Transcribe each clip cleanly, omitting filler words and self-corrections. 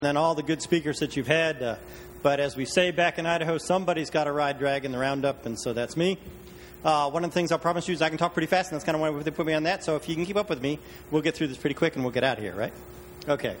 and all the good speakers that you've had. But as we say back in Idaho, somebody's got to ride drag in the roundup, and so that's me. One of the things I'll promise you is I can talk pretty fast, and that's kind of why they put me on that. So if you can keep up with me, we'll get through this pretty quick, and we'll get out of here, right? Okay.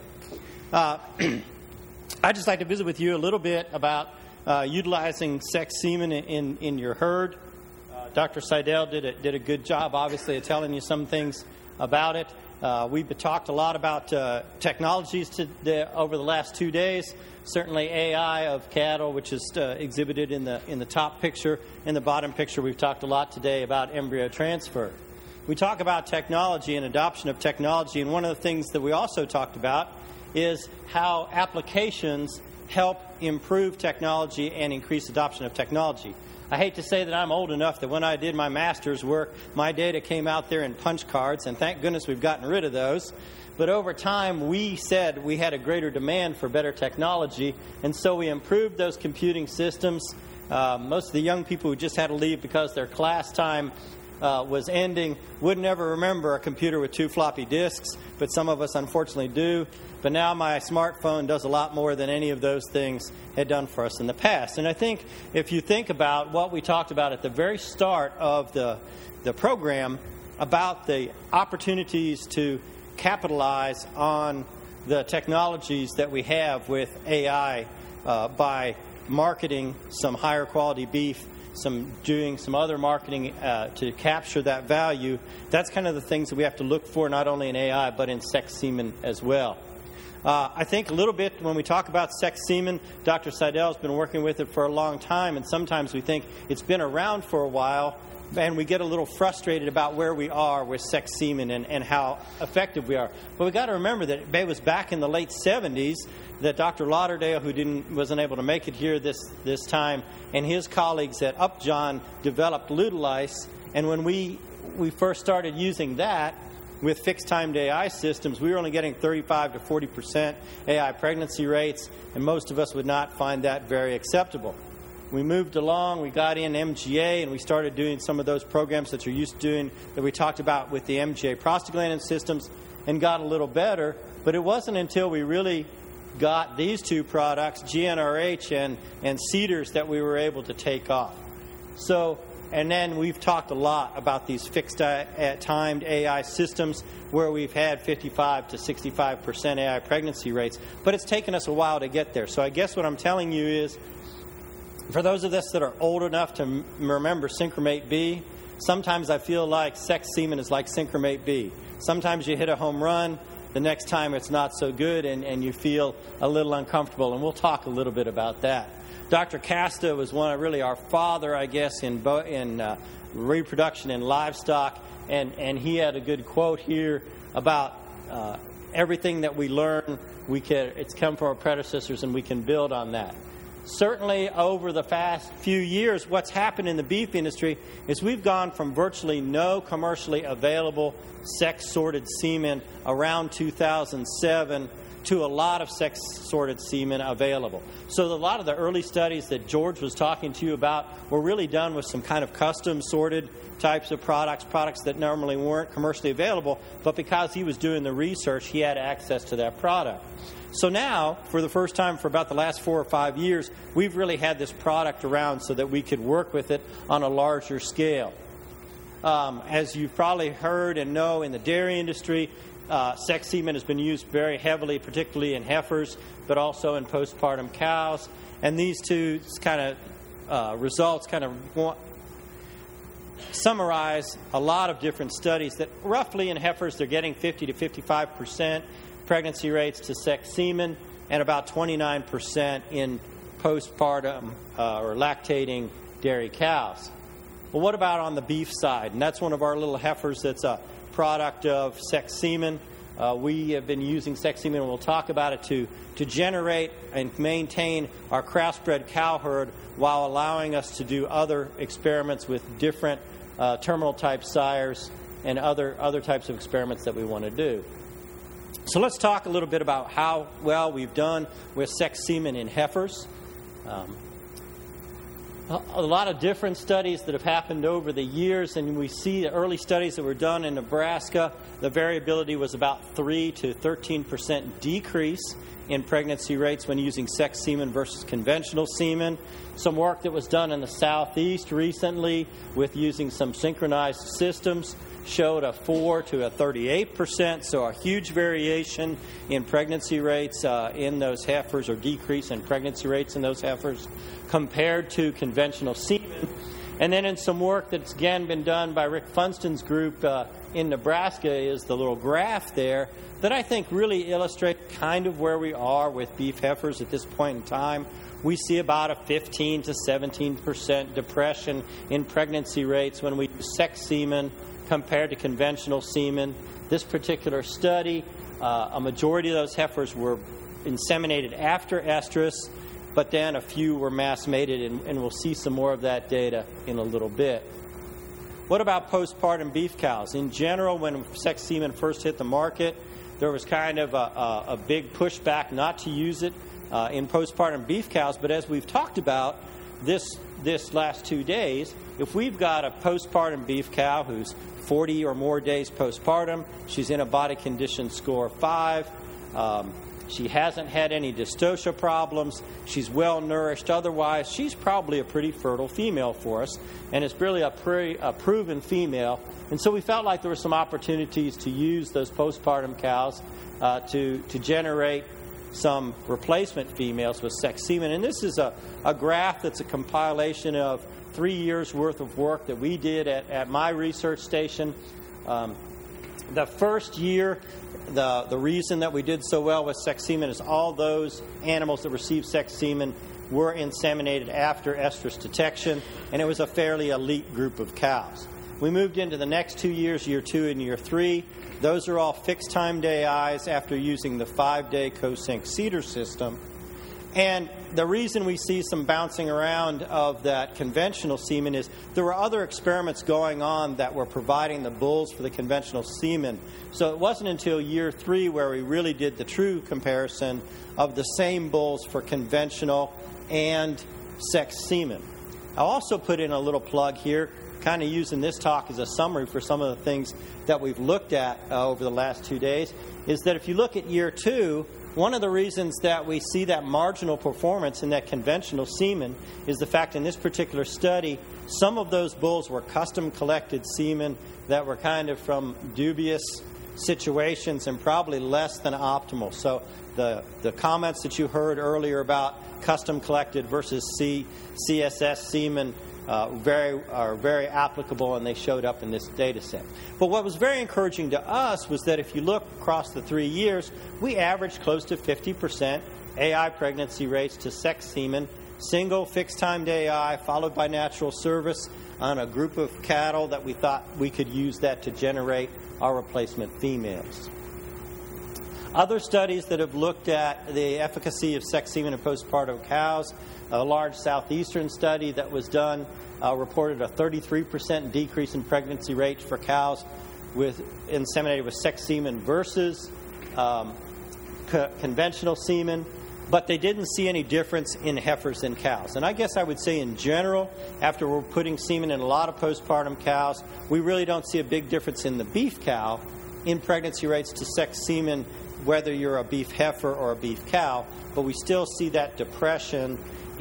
I'd just like to visit with you a little bit about utilizing sex semen in your herd. Dr. Seidel did a good job, obviously, of telling you some things about it. We've talked a lot about technologies over the last 2 days. Certainly AI of cattle, which is exhibited in the top picture. In the bottom picture, we've talked a lot today about embryo transfer. We talk about technology and adoption of technology, and one of the things that we also talked about is how applications help improve technology and increase adoption of technology. I hate to say that I'm old enough that when I did my master's work, my data came out there in punch cards, and thank goodness we've gotten rid of those. But over time, we said we had a greater demand for better technology, and so we improved those computing systems. Most of the young people who just had to leave because their class time was ending would never remember a computer with 2 floppy disks, but some of us unfortunately do. But now my smartphone does a lot more than any of those things had done for us in the past. And I think if you think about what we talked about at the very start of the program about the opportunities to capitalize on the technologies that we have with AI by marketing some higher quality beef, doing some other marketing to capture that value, that's kind of the things that we have to look for not only in AI but in sex semen as well. I think a little bit when we talk about sex semen, Dr. Seidel has been working with it for a long time, and sometimes we think it's been around for a while, and we get a little frustrated about where we are with sex semen and how effective we are. But we've got to remember that it was back in the late 70s that Dr. Lauderdale, who wasn't able to make it here this time, and his colleagues at Upjohn developed Lutelyse, and when we first started using that, with fixed-timed AI systems, we were only getting 35 to 40% AI pregnancy rates, and most of us would not find that very acceptable. We moved along, we got in MGA, and we started doing some of those programs that you're used to doing that we talked about with the MGA prostaglandin systems and got a little better, but it wasn't until we really got these 2 products, GnRH and CEDARS, that we were able to take off. And then we've talked a lot about these fixed-timed AI systems where we've had 55 to 65% AI pregnancy rates. But it's taken us a while to get there. So I guess what I'm telling you is, for those of us that are old enough to remember Synchromate B, sometimes I feel like sex semen is like Synchromate B. Sometimes you hit a home run, the next time it's not so good, and you feel a little uncomfortable. And we'll talk a little bit about that. Dr. Casta was really our father, I guess, in reproduction in livestock, and he had a good quote here about everything that we learn, it's come from our predecessors, and we can build on that. Certainly, over the past few years, what's happened in the beef industry is we've gone from virtually no commercially available sex-sorted semen around 2007 to a lot of sex-sorted semen available. So a lot of the early studies that George was talking to you about were really done with some kind of custom-sorted types of products that normally weren't commercially available, but because he was doing the research, he had access to that product. So now, for the first time for about the last 4 or 5 years, we've really had this product around so that we could work with it on a larger scale. As you've probably heard and know, in the dairy industry, sex semen has been used very heavily, particularly in heifers, but also in postpartum cows. And these 2 kind of results kind of summarize a lot of different studies that roughly in heifers they're getting 50 to 55% pregnancy rates to sex semen and about 29% in postpartum or lactating dairy cows. Well, what about on the beef side? And that's one of our little heifers that's a product of sex semen. We have been using sex semen, and we'll talk about it, to generate and maintain our crossbred cow herd while allowing us to do other experiments with different terminal-type sires and other types of experiments that we want to do. So let's talk a little bit about how well we've done with sex semen in heifers. a lot of different studies that have happened over the years, and we see the early studies that were done in Nebraska, the variability was about 3 to 13% decrease in pregnancy rates when using sex semen versus conventional semen. Some work that was done in the Southeast recently with using some synchronized systems showed a 4 to a 38%, so a huge variation in pregnancy rates in those heifers, or decrease in pregnancy rates in those heifers compared to conventional semen. And then in some work that's again been done by Rick Funston's group in Nebraska is the little graph there that I think really illustrates kind of where we are with beef heifers at this point in time. We see about a 15 to 17% depression in pregnancy rates when we use sex semen compared to conventional semen. This particular study, a majority of those heifers were inseminated after estrus, but then a few were mass mated, and we'll see some more of that data in a little bit. What about postpartum beef cows? In general, when sex semen first hit the market, there was kind of a big pushback not to use it in postpartum beef cows. But as we've talked about this last 2 days, if we've got a postpartum beef cow who's 40 or more days postpartum, she's in a body condition score 5, she hasn't had any dystocia problems, she's well nourished otherwise, she's probably a pretty fertile female for us, and it's really a proven female. And so we felt like there were some opportunities to use those postpartum cows to generate some replacement females with sex semen. And this is a graph that's a compilation of 3 years' worth of work that we did at my research station. The first year, the reason that we did so well with sex semen is all those animals that received sex semen were inseminated after estrus detection, and it was a fairly elite group of cows. We moved into the next 2 years, year 2 and year 3. Those are all fixed time day eyes after using the 5-day co-sync cedar system. And the reason we see some bouncing around of that conventional semen is there were other experiments going on that were providing the bulls for the conventional semen. So it wasn't until year 3 where we really did the true comparison of the same bulls for conventional and sex semen. I'll also put in a little plug here, kind of using this talk as a summary for some of the things that we've looked at over the last 2 days, is that if you look at year 2, one of the reasons that we see that marginal performance in that conventional semen is the fact in this particular study, some of those bulls were custom collected semen that were kind of from dubious situations and probably less than optimal. So the comments that you heard earlier about custom collected versus CSS semen are very applicable, and they showed up in this data set. But what was very encouraging to us was that if you look across the 3 years, we averaged close to 50% AI pregnancy rates to sex semen, single fixed time day AI followed by natural service on a group of cattle that we thought we could use that to generate our replacement females. Other studies that have looked at the efficacy of sex semen in postpartum cows, a large southeastern study that was done reported a 33% decrease in pregnancy rates for cows inseminated with sex semen versus conventional semen, but they didn't see any difference in heifers and cows. And I guess I would say in general, after we're putting semen in a lot of postpartum cows, we really don't see a big difference in the beef cow in pregnancy rates to sex semen, whether you're a beef heifer or a beef cow, but we still see that depression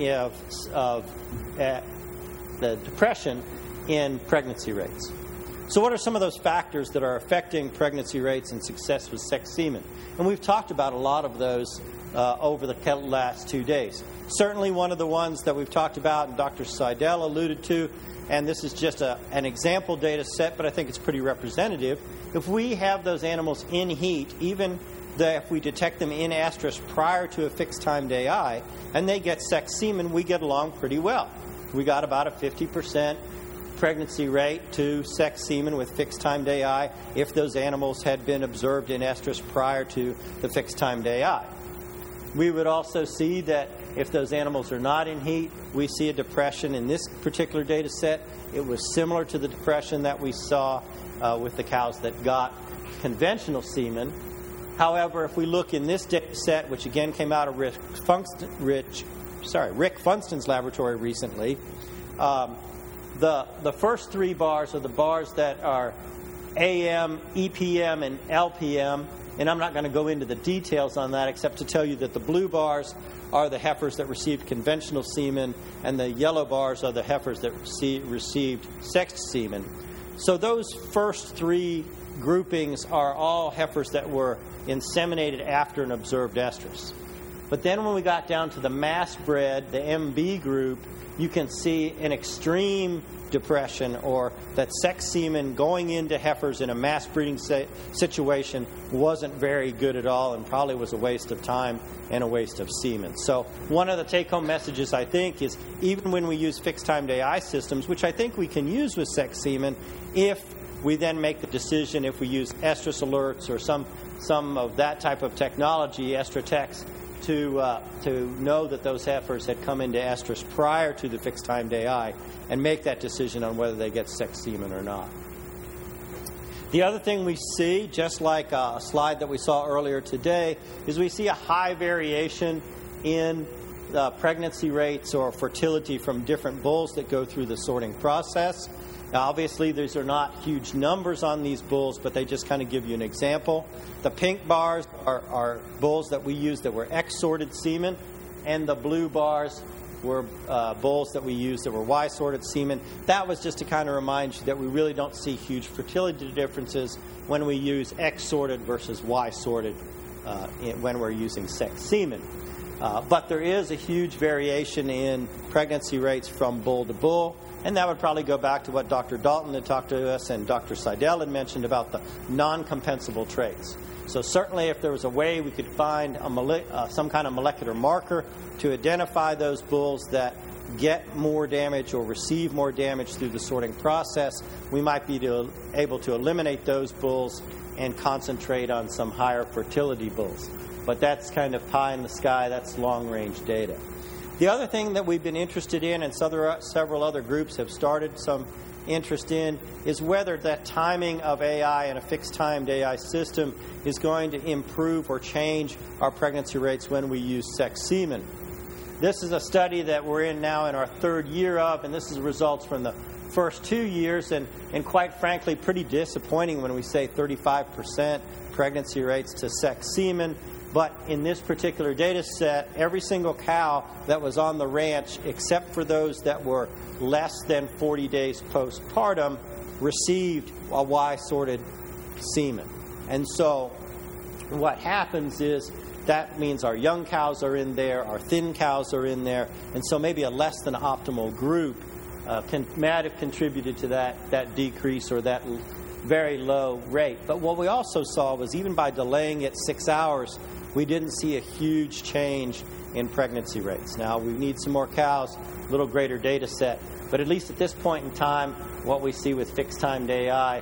the depression in pregnancy rates. So what are some of those factors that are affecting pregnancy rates and success with sex semen? And we've talked about a lot of those over the last 2 days. Certainly one of the ones that we've talked about and Dr. Seidel alluded to, and this is just an example data set, but I think it's pretty representative. If we have those animals in heat, even if we detect them in estrus prior to a fixed time day eye, and they get sex semen, we get along pretty well. We got about a 50% pregnancy rate to sex semen with fixed time day eye if those animals had been observed in estrus prior to the fixed time day eye. We would also see that if those animals are not in heat, we see a depression in this particular data set. It was similar to the depression that we saw with the cows that got conventional semen. However, if we look in this data set, which again came out of Rick Funston's laboratory recently, The first three bars are the bars that are AM, EPM, and LPM. And I'm not going to go into the details on that except to tell you that the blue bars are the heifers that received conventional semen, and the yellow bars are the heifers that received sexed semen. So those first three groupings are all heifers that were inseminated after an observed estrus. But then when we got down to the mass-bred, the MB group, you can see an extreme depression, or that sex semen going into heifers in a mass breeding situation wasn't very good at all, and probably was a waste of time and a waste of semen. So one of the take-home messages, I think, is even when we use fixed-timed AI systems, which I think we can use with sex semen, if we then make the decision, if we use estrus alerts or some of that type of technology, Estratechs, to know that those heifers had come into estrus prior to the fixed-timed AI and make that decision on whether they get sex semen or not. The other thing we see, just like a slide that we saw earlier today, is we see a high variation in pregnancy rates or fertility from different bulls that go through the sorting process. Now, obviously, these are not huge numbers on these bulls, but they just kind of give you an example. The pink bars are bulls that we used that were X-sorted semen, and the blue bars were bulls that we used that were Y-sorted semen. That was just to kind of remind you that we really don't see huge fertility differences when we use X-sorted versus Y-sorted when we're using sex semen. But there is a huge variation in pregnancy rates from bull to bull. And that would probably go back to what Dr. Dalton had talked to us and Dr. Seidel had mentioned about the non-compensable traits. So certainly if there was a way we could find some kind of molecular marker to identify those bulls that get more damage or receive more damage through the sorting process, we might be able to eliminate those bulls and concentrate on some higher fertility bulls. But that's kind of pie in the sky. That's long-range data. The other thing that we've been interested in, and several other groups have started some interest in, is whether that timing of AI in a fixed-timed AI system is going to improve or change our pregnancy rates when we use sex semen. This is a study that we're in now in our third year of, and this is results from the first 2 years, and quite frankly, pretty disappointing when we say 35% pregnancy rates to sex semen. But in this particular data set, every single cow that was on the ranch, except for those that were less than 40 days postpartum, received a Y-sorted semen. And so what happens is that means our young cows are in there, our thin cows are in there, and so maybe a less than optimal group might have contributed to that decrease or that very low rate. But what we also saw was even by delaying it 6 hours, we didn't see a huge change in pregnancy rates. Now, we need some more cows, a little greater data set, but at least at this point in time, what we see with fixed-timed AI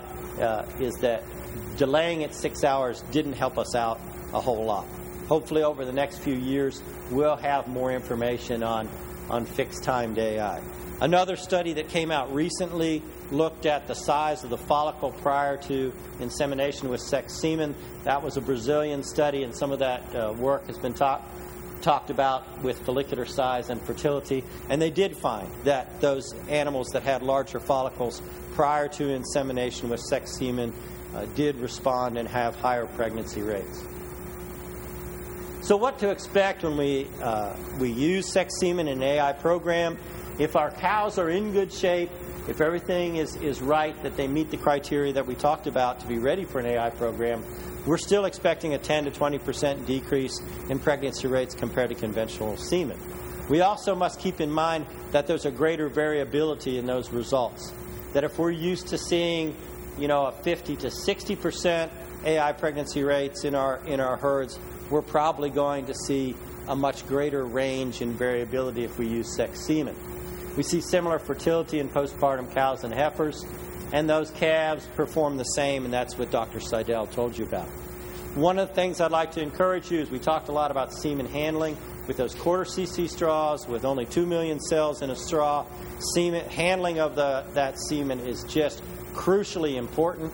is that delaying it 6 hours didn't help us out a whole lot. Hopefully, over the next few years, we'll have more information on fixed-timed AI. Another study that came out recently looked at the size of the follicle prior to insemination with sex semen. That was a Brazilian study, and some of that work has been talked about with follicular size and fertility. And they did find that those animals that had larger follicles prior to insemination with sex semen did respond and have higher pregnancy rates. So what to expect when we use sex semen in an AI program? If our cows are in good shape, if everything is right, that they meet the criteria that we talked about to be ready for an AI program, we're still expecting a 10 to 20% decrease in pregnancy rates compared to conventional semen. We also must keep in mind that there's a greater variability in those results. That if we're used to seeing, a 50 to 60% AI pregnancy rates in our herds, we're probably going to see a much greater range in variability if we use sex semen. We see similar fertility in postpartum cows and heifers, and those calves perform the same, and that's what Dr. Seidel told you about. One of the things I'd like to encourage you is we talked a lot about semen handling with those quarter cc straws with only 2 million cells in a straw. Semen handling of that semen is just crucially important.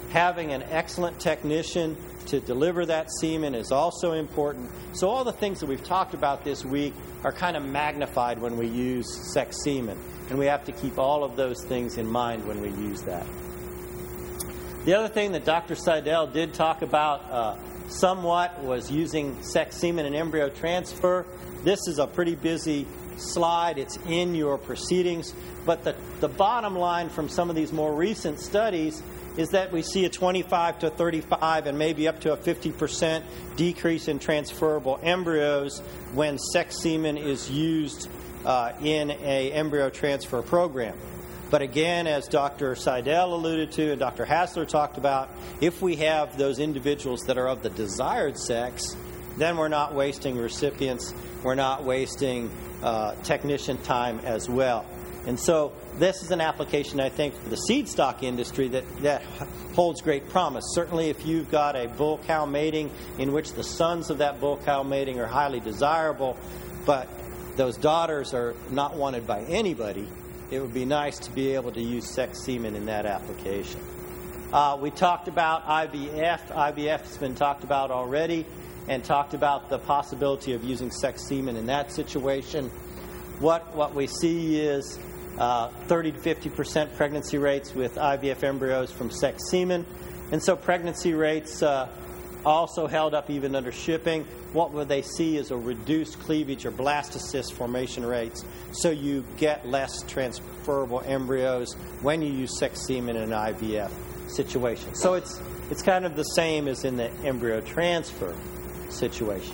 having an excellent technician to deliver that semen is also important. So all the things that we've talked about this week are kind of magnified when we use sex semen. And we have to keep all of those things in mind when we use that. The other thing that Dr. Seidel did talk about somewhat was using sex semen and embryo transfer. This is a pretty busy slide. It's in your proceedings. But the bottom line from some of these more recent studies is that we see a 25 to 35 and maybe up to a 50% decrease in transferable embryos when sex semen is used in an embryo transfer program. But again, as Dr. Seidel alluded to and Dr. Hassler talked about, if we have those individuals that are of the desired sex, then we're not wasting recipients, we're not wasting technician time as well. And so this is an application, I think, for the seed stock industry that holds great promise. Certainly if you've got a bull-cow mating in which the sons of that bull-cow mating are highly desirable, but those daughters are not wanted by anybody, it would be nice to be able to use sex semen in that application. We talked about IVF. IVF has been talked about already, and talked about the possibility of using sex semen in that situation. What we see is 30 to 50% pregnancy rates with IVF embryos from sex semen. And so pregnancy rates also held up even under shipping. What would they see is a reduced cleavage or blastocyst formation rates. So you get less transferable embryos when you use sex semen in an IVF situation. So it's kind of the same as in the embryo transfer situation.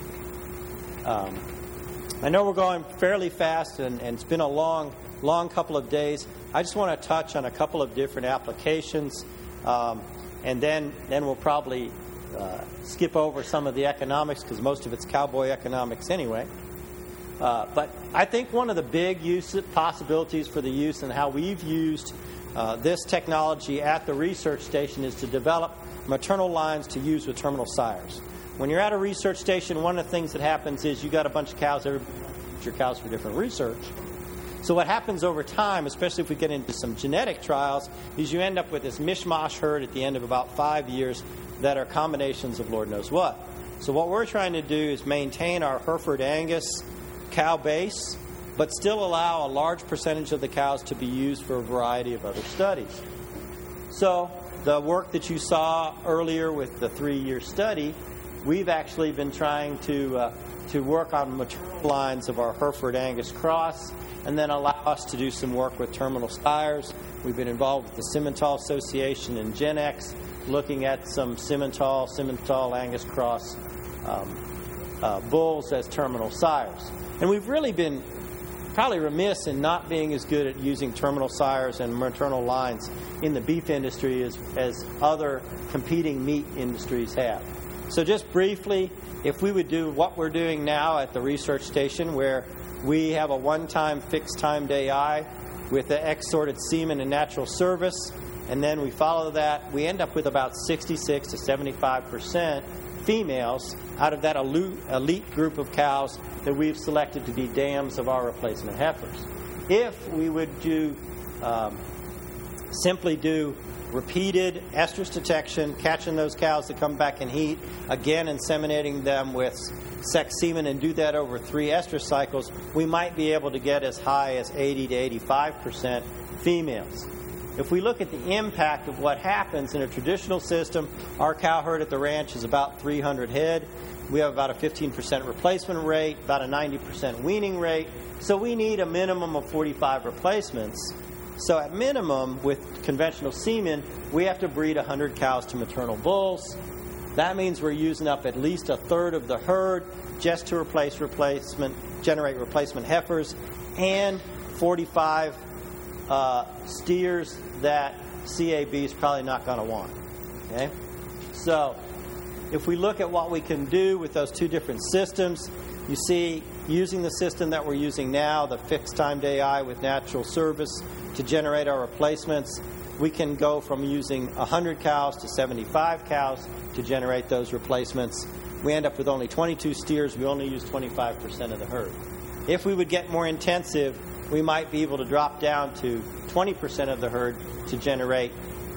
I know we're going fairly fast, and it's been a long couple of days. I just want to touch on a couple of different applications, and then we'll probably skip over some of the economics because most of it's cowboy economics anyway. But I think one of the big possibilities for the use and how we've used this technology at the research station is to develop maternal lines to use with terminal sires. When you're at a research station, one of the things that happens is you got a bunch of cows, everybody needs your cows for different research. So what happens over time, especially if we get into some genetic trials, is you end up with this mishmash herd at the end of about 5 years that are combinations of Lord knows what. So what we're trying to do is maintain our Hereford Angus cow base, but still allow a large percentage of the cows to be used for a variety of other studies. So the work that you saw earlier with the 3-year study, we've actually been trying to work on maternal lines of our Hereford Angus cross, and then allow us to do some work with terminal sires. We've been involved with the Simmental Association and GenX, looking at some Simmental Angus cross bulls as terminal sires. And we've really been probably remiss in not being as good at using terminal sires and maternal lines in the beef industry as other competing meat industries have. So just briefly, if we would do what we're doing now at the research station, where we have a one-time fixed-timed AI with the X-sorted semen and natural service, and then we follow that, we end up with about 66 to 75% females out of that elite group of cows that we've selected to be dams of our replacement heifers. If we would simply do repeated estrus detection, catching those cows that come back in heat, again inseminating them with sex semen, and do that over 3 estrus cycles, we might be able to get as high as 80 to 85% females. If we look at the impact of what happens in a traditional system, our cow herd at the ranch is about 300 head. We have about a 15% replacement rate, about a 90% weaning rate. So we need a minimum of 45 replacements. So at minimum, with conventional semen, we have to breed 100 cows to maternal bulls. That means we're using up at least a third of the herd just to generate replacement heifers, and 45 steers that CAB is probably not going to want. Okay? So if we look at what we can do with those two different systems, you see, using the system that we're using now, the fixed-timed AI with natural service to generate our replacements, we can go from using 100 cows to 75 cows to generate those replacements. We end up with only 22 steers. We only use 25% of the herd. If we would get more intensive, we might be able to drop down to 20% of the herd to generate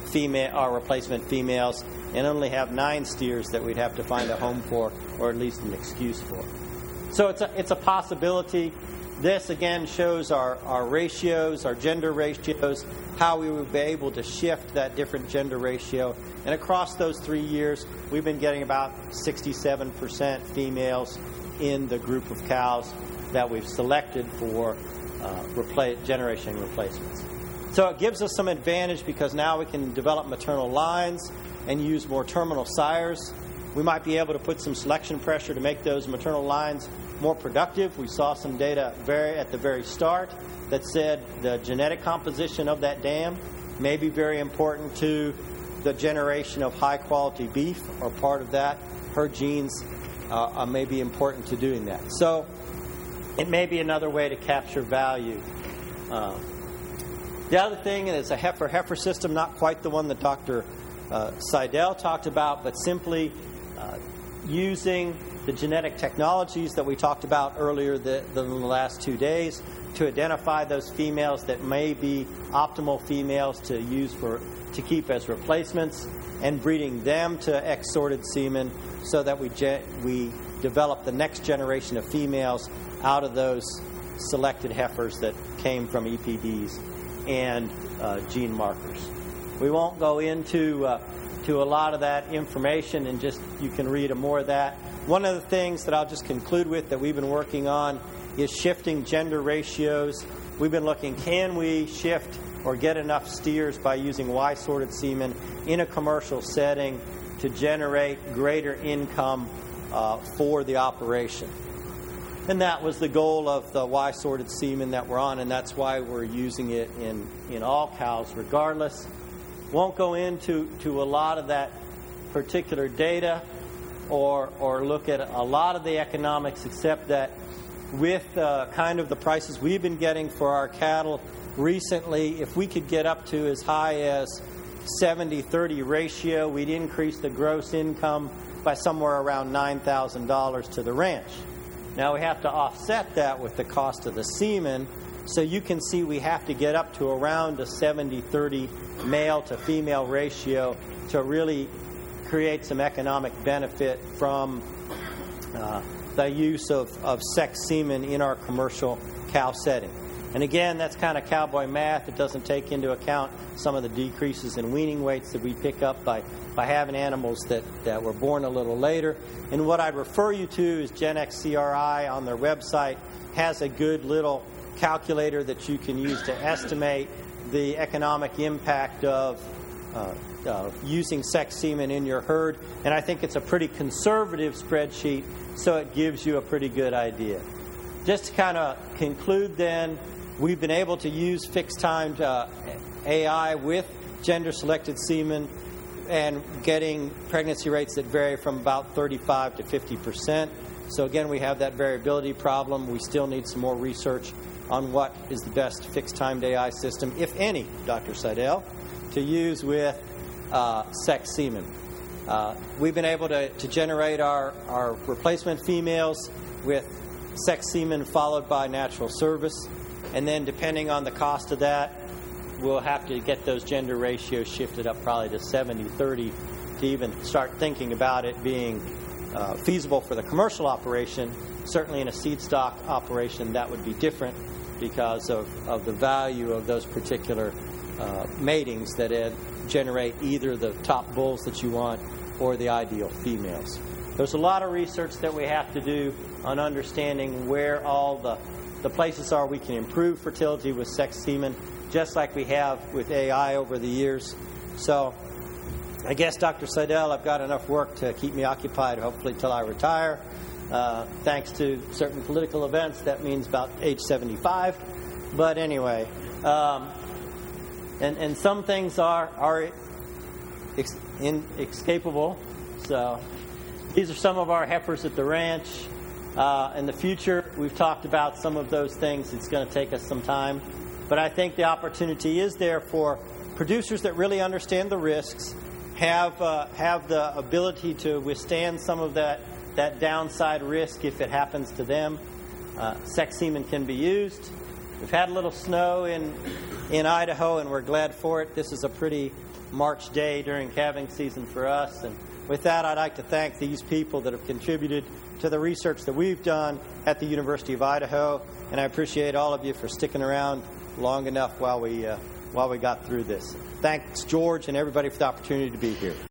replacement females, and only have 9 steers that we'd have to find a home for, or at least an excuse for. So it's a possibility. This again shows our ratios, our gender ratios, how we would be able to shift that different gender ratio. And across those 3 years, we've been getting about 67% females in the group of cows that we've selected for generation replacements. So it gives us some advantage because now we can develop maternal lines and use more terminal sires. We might be able to put some selection pressure to make those maternal lines more productive. We saw some data at the very start that said the genetic composition of that dam may be very important to the generation of high-quality beef, or part of that. Her genes may be important to doing that. So it may be another way to capture value. The other thing is a heifer system, not quite the one that Dr. Seidel talked about, but simply using the genetic technologies that we talked about earlier in the last 2 days to identify those females that may be optimal females to use to keep as replacements, and breeding them to X-sorted semen so that we develop the next generation of females out of those selected heifers that came from EPDs and gene markers. We won't go into a lot of that information, and just you can read more of that. One of the things that I'll just conclude with that we've been working on is shifting gender ratios. We've been looking, can we shift or get enough steers by using Y-sorted semen in a commercial setting to generate greater income for the operation. And that was the goal of the Y-sorted semen that we're on, and that's why we're using it in all cows regardless. Won't go into a lot of that particular data or look at a lot of the economics, except that with kind of the prices we've been getting for our cattle recently, if we could get up to as high as 70-30 ratio, we'd increase the gross income by somewhere around $9,000 to the ranch. Now we have to offset that with the cost of the semen, so you can see we have to get up to around a 70-30 male to female ratio to really create some economic benefit from the use of sex semen in our commercial cow setting. And again, that's kind of cowboy math. It doesn't take into account some of the decreases in weaning weights that we pick up by having animals that were born a little later. And what I'd refer you to is GenXCRI on their website has a good little calculator that you can use to estimate the economic impact of using sex semen in your herd. And I think it's a pretty conservative spreadsheet, so it gives you a pretty good idea. Just to kind of conclude then, we've been able to use fixed-timed AI with gender-selected semen and getting pregnancy rates that vary from about 35 to 50%. So again, we have that variability problem. We still need some more research on what is the best fixed-timed AI system, if any, Dr. Seidel, to use with sex semen. We've been able to generate our replacement females with sex semen followed by natural service. And then depending on the cost of that, we'll have to get those gender ratios shifted up probably to 70-30 to even start thinking about it being feasible for the commercial operation. Certainly in a seed stock operation, that would be different because of the value of those particular matings that generate either the top bulls that you want or the ideal females. There's a lot of research that we have to do on understanding where all the places are we can improve fertility with sex semen, just like we have with AI over the years. So I guess, Dr. Seidel, I've got enough work to keep me occupied, hopefully, till I retire. Thanks to certain political events, that means about age 75. But anyway, and some things are inescapable. So these are some of our heifers at the ranch. In the future, we've talked about some of those things. It's going to take us some time. But I think the opportunity is there for producers that really understand the risks, have the ability to withstand some of that downside risk if it happens to them. Sex semen can be used. We've had a little snow in Idaho, and we're glad for it. This is a pretty March day during calving season for us. And with that, I'd like to thank these people that have contributed to the research that we've done at the University of Idaho. And I appreciate all of you for sticking around long enough while we got through this. Thanks, George, and everybody for the opportunity to be here.